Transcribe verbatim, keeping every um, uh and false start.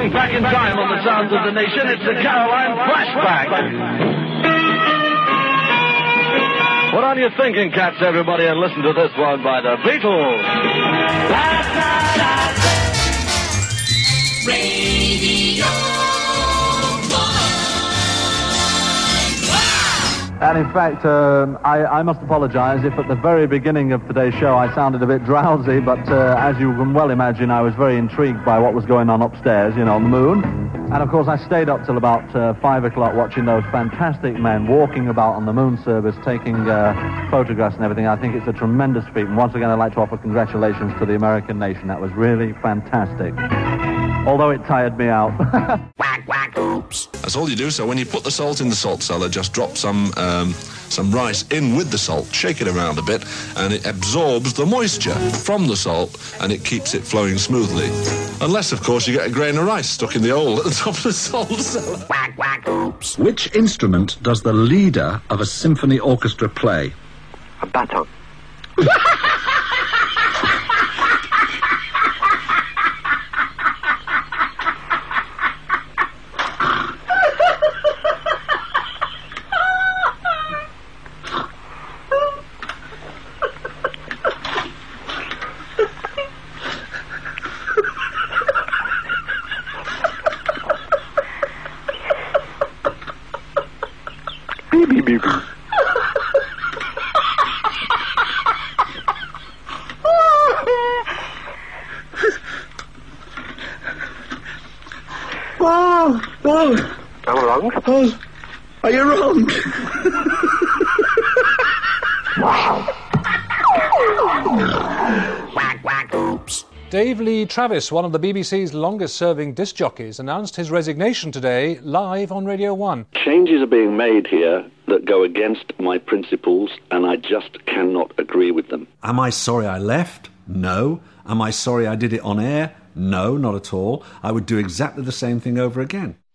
Going back in time on the Sounds of the Nation, it's the Caroline Flashback. What are you thinking, cats, everybody, and listen to this one by the Beatles. Last night I said, Radio And in fact, um, I, I must apologise if at the very beginning of today's show I sounded a bit drowsy, but uh, as you can well imagine, I was very intrigued by what was going on upstairs, you know, on the moon. And of course, I stayed up till about uh, five o'clock watching those fantastic men walking about on the moon service, taking uh, photographs and everything. I think it's a tremendous feat. And once again, I'd like to offer congratulations to the American nation. That was really fantastic. Although it tired me out. Whack, whack, oops. That's all you do. So when you put the salt in the salt cellar, just drop some um, some rice in with the salt, shake it around a bit, and it absorbs the moisture from the salt, and it keeps it flowing smoothly. Unless, of course, you get a grain of rice stuck in the hole at the top of the salt cellar. Whack, whack, oops. Which instrument does the leader of a symphony orchestra play? A baton. Beep, beep, beep. Oh, oh. Am I wrong? Oh, are you wrong? Whack, whack, oops. Dave Lee Travis, one of the B B C's longest-serving disc jockeys, announced his resignation today live on Radio one. Changes are being made here that go against my principles, and I just cannot agree with them. Am I sorry I left? No. Am I sorry I did it on air? No, not at all. I would do exactly the same thing over again.